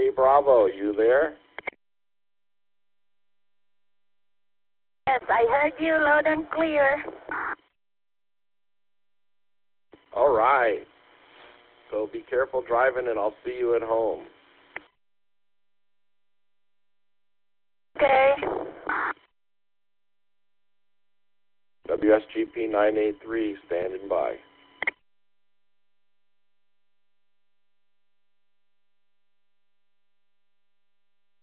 Hey, Bravo, you there? Yes, I heard you loud and clear. All right. So be careful driving, and I'll see you at home. Okay. WSGP 983, standing by.